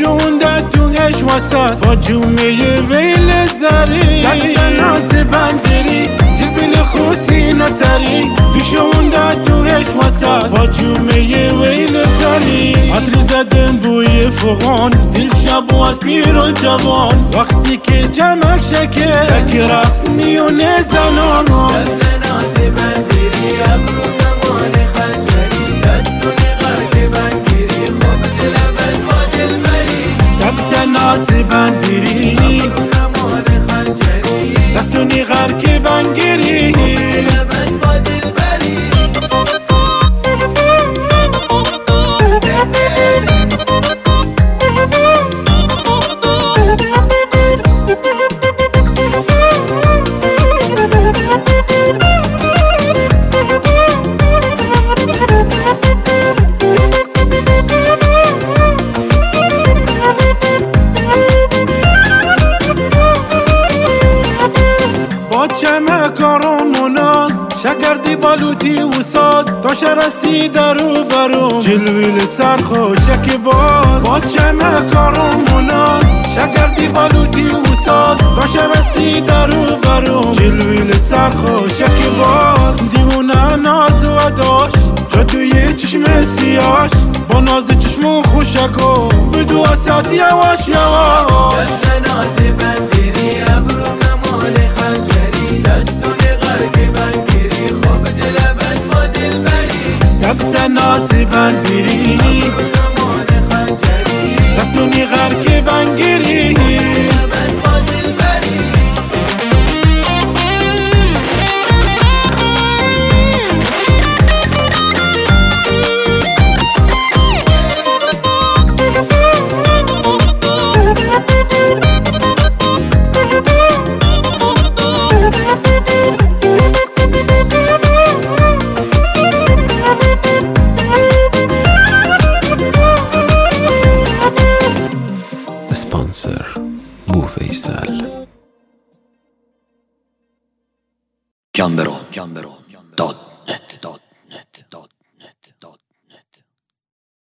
نشونده توش وسط با جومه ویل زری سبز ناز بندری جبل خوسی نسری نشونده توش وسط با جومه ویل زری عطر زدن بوی فغان دل شب و از پیر و جوان وقتی که جمع شکر تک رقص میونه زنان سبز ناز بندری ابرو کمان خنجری دستونی غرق بنگیری خوب دل بل با دل بری سبز ناز بندری ابرو کمان خنجری دستونی غرق بنگیری دل بل با دل بری چمه کارم و ناز شکردی بالودی و ساز تا شرسی درو برو جلویل سرخوشک باز با چمه کارم و ناز شکردی بالودی و ساز تا شرسی درو برو جلویل سرخوشک باز دیونه ناز و داشت جادوی چشم سیاش با ناز چشم و خوشکو بدو اسد یواش یواش سبز ناز بندری ابرو کمان خنجری دستونی غرق بنگیری خوب دل بل با دل بری سبز ناز بندری ابرو کمان خنجری دستونی غرق بنگیری دل بل با دل بری اسپانسر بوفیسل Gambero.net